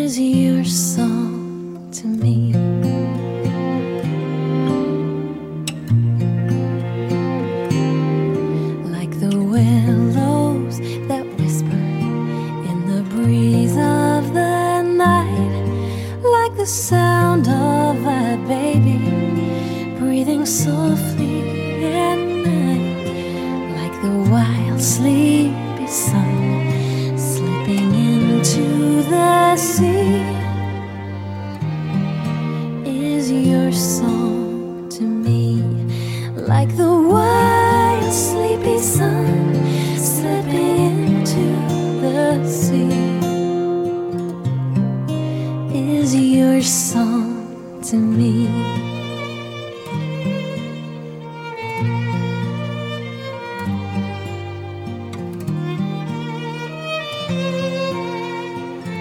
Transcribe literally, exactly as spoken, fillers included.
is your song to me. Like the willows that whisper in the breeze of the night, like the sound of a baby breathing softly at night, like the wild sleepy sun slipping into the sea, is your song to me. Like the wild sleepy sun slipping into the sea, is your song to me.